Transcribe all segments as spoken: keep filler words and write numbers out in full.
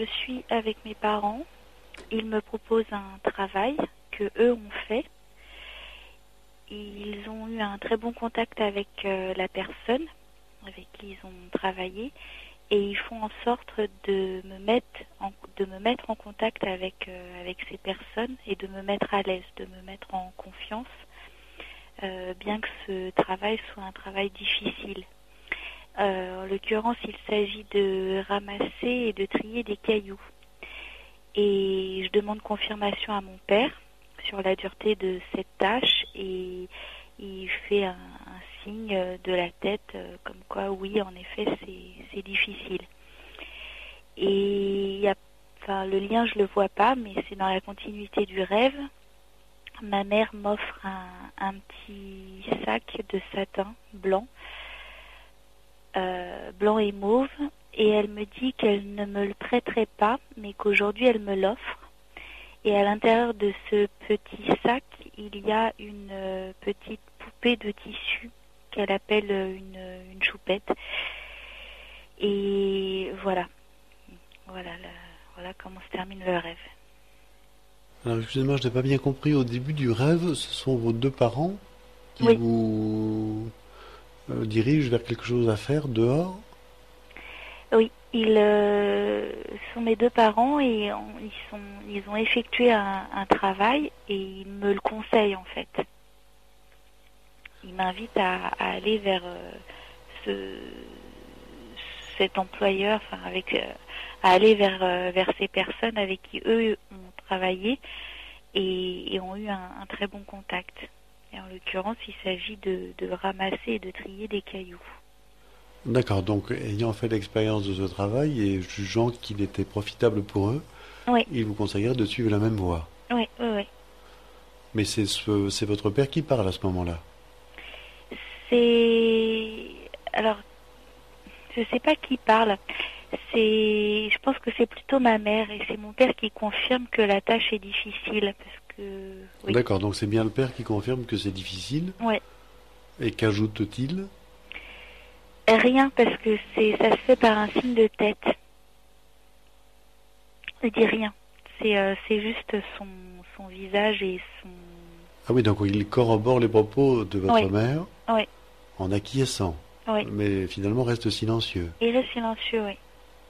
je suis avec mes parents. Ils me proposent un travail que eux ont fait. Ils ont eu un très bon contact avec euh, la personne avec qui ils ont travaillé et ils font en sorte de me mettre en, de me mettre en contact avec, euh, avec ces personnes et de me mettre à l'aise, de me mettre en confiance, euh, bien que ce travail soit un travail difficile. Euh, en l'occurrence, il s'agit de ramasser et de trier des cailloux. Et je demande confirmation à mon père sur la dureté de cette tâche et il fait un, un signe de la tête euh, comme quoi oui, en effet, c'est, c'est difficile. Et y a, enfin, le lien, je le vois pas, mais c'est dans la continuité du rêve. Ma mère m'offre un, un petit sac de satin blanc, euh, blanc et mauve, et elle me dit qu'elle ne me le prêterait pas, mais qu'aujourd'hui elle me l'offre. Et à l'intérieur de ce petit sac, il y a une euh, petite poupée de tissu qu'elle appelle une, une choupette. Et voilà, voilà, la, voilà comment se termine le rêve. Alors excusez-moi, je n'ai pas bien compris. Au début du rêve, ce sont vos deux parents qui Oui. vous euh, dirigent vers quelque chose à faire dehors? Oui, ils euh, sont mes deux parents et on, ils, sont, ils ont effectué un, un travail et ils me le conseillent en fait. Ils m'invitent à, à aller vers euh, ce, cet employeur, enfin avec, euh, à aller vers, euh, vers ces personnes avec qui eux ont travaillé et, et ont eu un, un très bon contact. Et en l'occurrence, il s'agit de, de ramasser et de trier des cailloux. D'accord, donc ayant fait l'expérience de ce travail et jugeant qu'il était profitable pour eux, Oui, ils vous conseilleraient de suivre la même voie. oui, oui, oui. Mais c'est ce, c'est votre père qui parle à ce moment-là. C'est... Alors, je sais pas qui parle. C'est... Je pense que c'est plutôt ma mère et c'est mon père qui confirme que la tâche est difficile. Parce que... Oui. D'accord, donc c'est bien le père qui confirme que c'est difficile. Ouais. Et qu'ajoute-t-il? Rien, parce que c'est ça se fait par un signe de tête. Il dit rien. C'est, euh, c'est juste son, son visage et son... Ah oui, donc il corrobore les propos de votre Oui, mère oui, en acquiesçant, oui. mais finalement reste silencieux. Il reste silencieux, oui.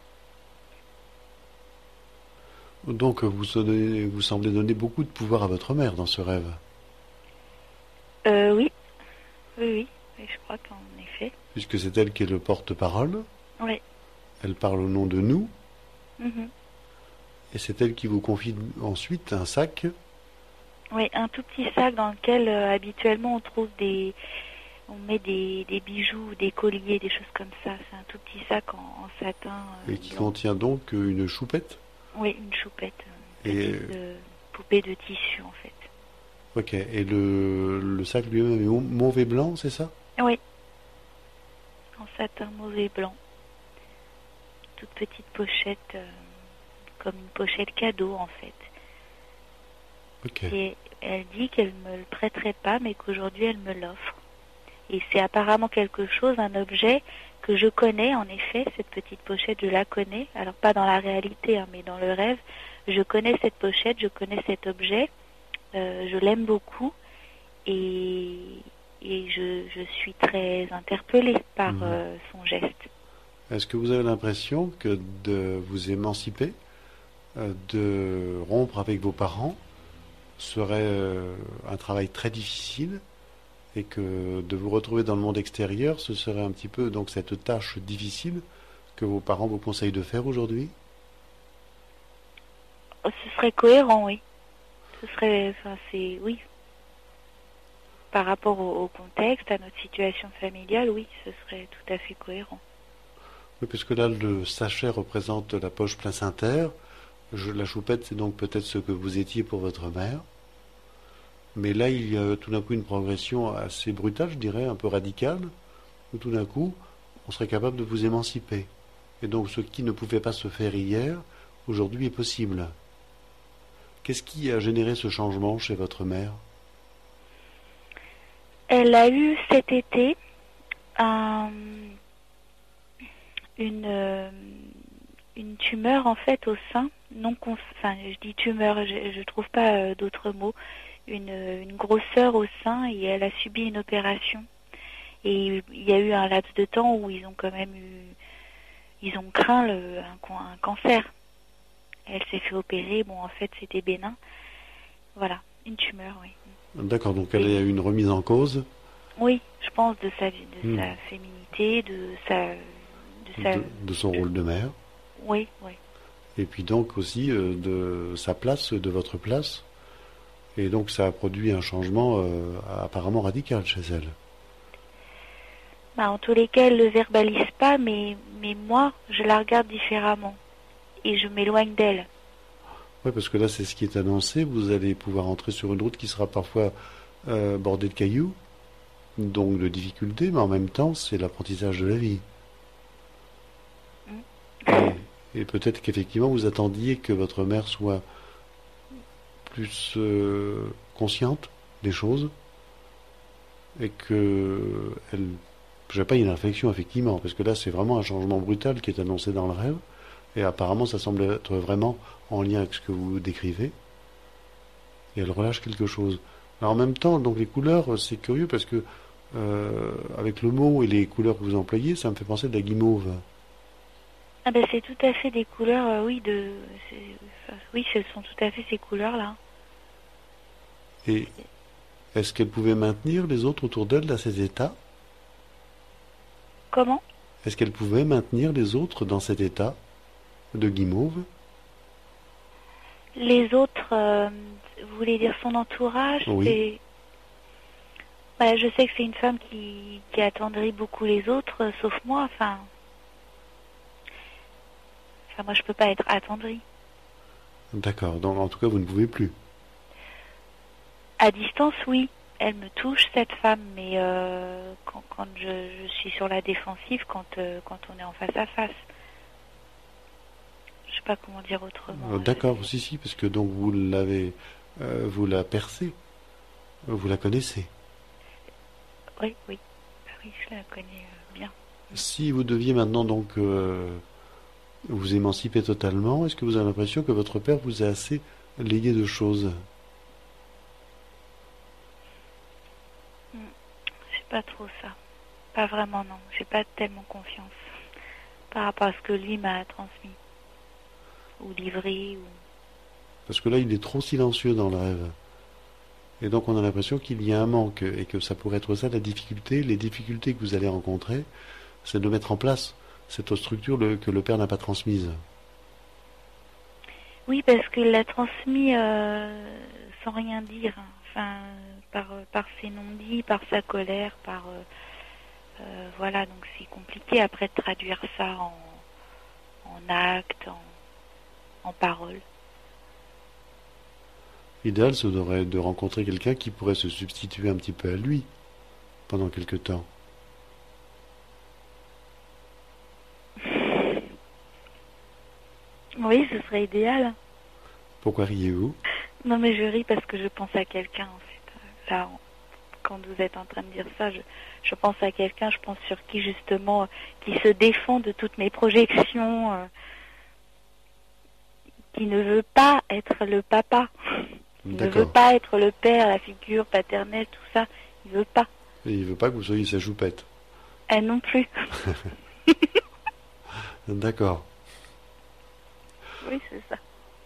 Donc vous, sonnez- vous semblez donner beaucoup de pouvoir à votre mère dans ce rêve, Euh, oui, oui, oui. Oui, je crois qu'en effet. puisque c'est elle qui est le porte-parole, Oui. elle parle au nom de nous, Mhm. et c'est elle qui vous confie ensuite un sac. Oui, un tout petit sac dans lequel euh, habituellement on trouve des... On met des, des bijoux, des colliers, des choses comme ça. C'est un tout petit sac en, en satin euh, Et qui blanc. contient donc une choupette. Oui, une choupette. Une Et, petite euh, poupée de tissu, en fait. ok, et le, le sac lui-même est mau- mauve et blanc, c'est ça? Oui, en satin mauve et blanc. Toute petite pochette, euh, comme une pochette cadeau, en fait. Ok. Et elle dit qu'elle ne me le prêterait pas, mais qu'aujourd'hui elle me l'offre. Et c'est apparemment quelque chose, un objet que je connais, en effet, cette petite pochette, je la connais. Alors pas dans la réalité, hein, mais dans le rêve, je connais cette pochette, je connais cet objet, euh, je l'aime beaucoup et, et je, je suis très interpellée par Mhm. euh, son geste. Est-ce que vous avez l'impression que de vous émanciper, euh, de rompre avec vos parents, serait euh, un travail très difficile et que de vous retrouver dans le monde extérieur, ce serait un petit peu donc cette tâche difficile que vos parents vous conseillent de faire aujourd'hui? Oh, ce serait cohérent, oui. Ce serait, enfin, c'est, oui. Par rapport au, au contexte, à notre situation familiale, oui, ce serait tout à fait cohérent. Oui, puisque là, le sachet représente la poche placentaire. Je- la choupette, c'est donc peut-être ce que vous étiez pour votre mère. Mais là, il y a tout d'un coup une progression assez brutale, je dirais, un peu radicale, où tout d'un coup, on serait capable de vous émanciper. Et donc, ce qui ne pouvait pas se faire hier, aujourd'hui est possible. Qu'est-ce qui a généré ce changement chez votre mère? Elle a eu cet été un, une, euh, une tumeur en fait au sein, non cons- enfin je dis tumeur, je, je trouve pas euh, d'autres mots, une, une grosseur au sein et elle a subi une opération. Et il y a eu un laps de temps où ils ont quand même eu, ils ont craint le, un, un cancer. Elle s'est fait opérer, bon en fait c'était bénin. Voilà, une tumeur, oui. D'accord, donc elle a eu une remise en cause. Oui, je pense de sa, de Hmm. sa féminité, de sa, de sa, de, de son de- rôle de mère. oui, oui. Et puis donc aussi euh, de sa place, de votre place. Et donc ça a produit un changement euh, apparemment radical chez elle. Bah, en tous les cas, elle le verbalise pas, mais, mais moi, je la regarde différemment et je m'éloigne d'elle. Oui, parce que là c'est ce qui est annoncé. Vous allez pouvoir entrer sur une route qui sera parfois euh, bordée de cailloux, donc de difficultés, mais en même temps c'est l'apprentissage de la vie. Et, et peut-être qu'effectivement vous attendiez que votre mère soit plus euh, consciente des choses et que elle, j'ai pas une réflexion effectivement, parce que là c'est vraiment un changement brutal qui est annoncé dans le rêve, et apparemment ça semble être vraiment en lien avec ce que vous décrivez, et elle relâche quelque chose. Alors en même temps, donc les couleurs, c'est curieux parce que euh, avec le mot et les couleurs que vous employez, ça me fait penser de la guimauve. Ah ben c'est tout à fait des couleurs, euh, oui, de, c'est- enfin, oui, ce sont tout à fait ces couleurs-là. Et est-ce qu'elle pouvait maintenir les autres autour d'elle dans ces états? Comment? Est-ce qu'elle pouvait maintenir les autres dans cet état de guimauve? Les autres, euh, vous voulez dire son entourage? Oui. C'est, bah, je sais que c'est une femme qui, qui attendrit beaucoup les autres, euh, sauf moi. Enfin, enfin, moi je peux pas être attendrie. D'accord, donc en tout cas vous ne pouvez plus. À distance, oui. Elle me touche, cette femme, mais euh, quand, quand je, je suis sur la défensive, quand, euh, quand on est en face à face. Je sais pas comment dire autrement. Euh, D'accord, si, si, parce que donc vous l'avez, euh, vous la percez, vous la connaissez. Oui, oui. Ah oui, je la connais euh, bien. Si vous deviez maintenant donc euh, vous émanciper totalement, est-ce que vous avez l'impression que votre père vous a assez légué de choses? Hmm. Je sais pas trop ça. Pas vraiment, non. J'ai pas tellement confiance par rapport à ce que lui m'a transmis. Ou livré, ou... Parce que là, il est trop silencieux dans le rêve. Et donc on a l'impression qu'il y a un manque et que ça pourrait être ça la difficulté. Les difficultés que vous allez rencontrer, c'est de mettre en place cette structure le- que le père n'a pas transmise. Oui, parce qu'il l'a transmis euh, sans rien dire. Enfin, par, par ses non-dits, par sa colère, par... euh, euh, voilà, donc c'est compliqué après de traduire ça en, en actes, en, en paroles. L'idéal serait de rencontrer quelqu'un qui pourrait se substituer un petit peu à lui pendant quelque temps. Oui, ce serait idéal. Pourquoi riez-vous? Non, mais je ris parce que je pense à quelqu'un, en fait. Là, quand vous êtes en train de dire ça, je, je pense à quelqu'un, je pense sur qui, justement, qui se défend de toutes mes projections, euh, qui ne veut pas être le papa, qui ne veut D'accord. pas être le père, la figure paternelle, tout ça. Il veut pas. Et il veut pas que vous soyez sa choupette. Elle non plus. D'accord. Oui, c'est ça.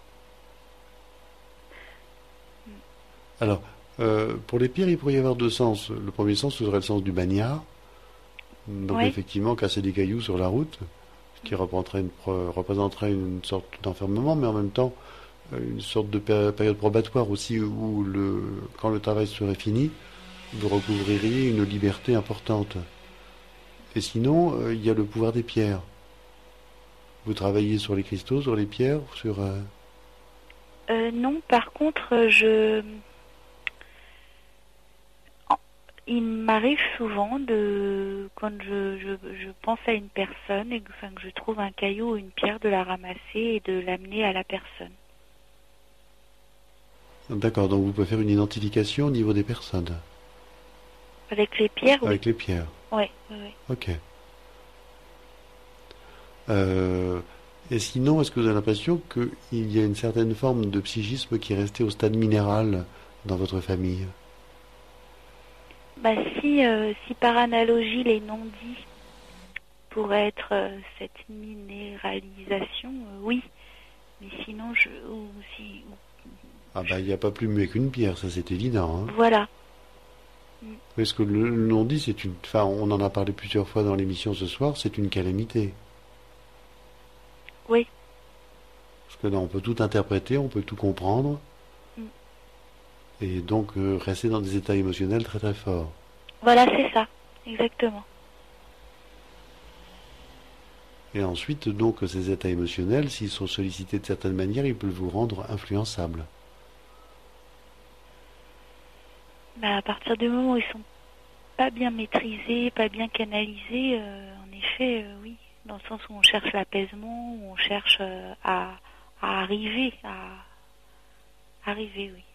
Alors, euh, pour les pierres, il pourrait y avoir deux sens. Le premier sens, ce serait le sens du bagnard. Donc, Oui. effectivement, casser des cailloux sur la route, ce qui représenterait une, pro- représenterait une sorte d'enfermement, mais en même temps, euh, une sorte de péri- période probatoire aussi où, le, quand le travail serait fini, vous recouvririez une liberté importante. Et sinon, euh, il y a le pouvoir des pierres. Vous travaillez sur les cristaux, sur les pierres, sur... euh, Euh, non, par contre, euh, je... en- il m'arrive souvent de, quand je, je, je pense à une personne et que, enfin, que je trouve un caillou ou une pierre, de la ramasser et de l'amener à la personne. D'accord, donc vous pouvez faire une identification au niveau des personnes, Avec les pierres, oui. avec les pierres. Oui, oui, oui. Ok. Euh, Et sinon, est-ce que vous avez l'impression qu'il y a une certaine forme de psychisme qui est restée au stade minéral dans votre famille? Bah si, euh, si par analogie les non-dits pourraient être euh, cette minéralisation, euh, oui. Mais sinon, je... Ou, si, ou- Ah bah, il n'y a pas plus muet qu'une pierre, ça c'est évident, hein. voilà. Parce que le, le non-dit, c'est une... Enfin, on en a parlé plusieurs fois dans l'émission ce soir, c'est une calamité. Oui. Parce que là, on peut tout interpréter, on peut tout comprendre, Mm. et donc euh, rester dans des états émotionnels très très forts. Voilà, c'est ça. Exactement. Et ensuite, donc, ces états émotionnels, s'ils sont sollicités de certaines manières, ils peuvent vous rendre influençable. Bah, à partir du moment où ils sont pas bien maîtrisés, pas bien canalisés, euh, en effet, euh, oui. Dans le sens où on cherche l'apaisement, où on cherche euh, à, à arriver, à arriver, oui.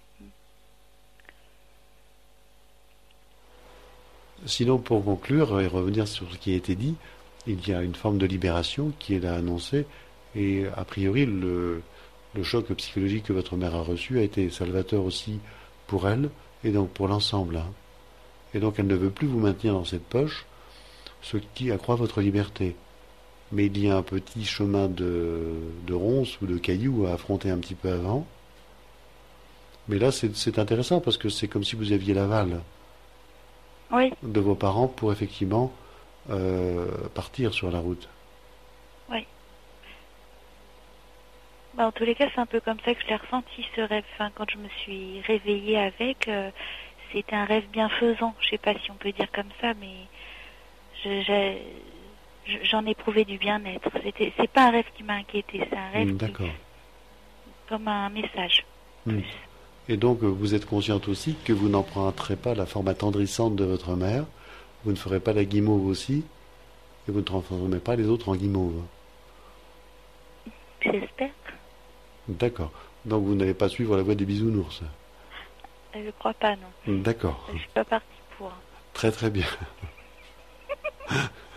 Sinon, pour conclure et revenir sur ce qui a été dit, il y a une forme de libération qui est là annoncée, et a priori, le, le choc psychologique que votre mère a reçu a été salvateur aussi pour elle, et donc pour l'ensemble, hein. Et donc elle ne veut plus vous maintenir dans cette poche, ce qui accroît votre liberté. Mais il y a un petit chemin de, de ronces ou de cailloux à affronter un petit peu avant. Mais là, c'est c'est intéressant parce que c'est comme si vous aviez l'aval Oui, de vos parents pour effectivement euh, partir sur la route. oui. Bah, en tous les cas, c'est un peu comme ça que je l'ai ressenti, ce rêve. Enfin, quand je me suis réveillée avec, euh, c'était un rêve bienfaisant. Je sais pas si on peut dire comme ça, mais je- j'ai- je- j'en ai prouvé du bien-être. C'était, c'est pas un rêve qui m'a inquiété, c'est un rêve Hmm, qui, d'accord. comme un message. Hmm. Plus. Et donc, euh, vous êtes consciente aussi que vous n'emprunterez pas la forme attendrissante de votre mère, vous ne ferez pas la guimauve aussi, et vous ne transformerez pas les autres en guimauve. J'espère. D'accord. Donc, vous n'allez pas suivre la voie des bisounours. Je crois pas, non. D'accord. Je suis pas partie pour. Très très bien.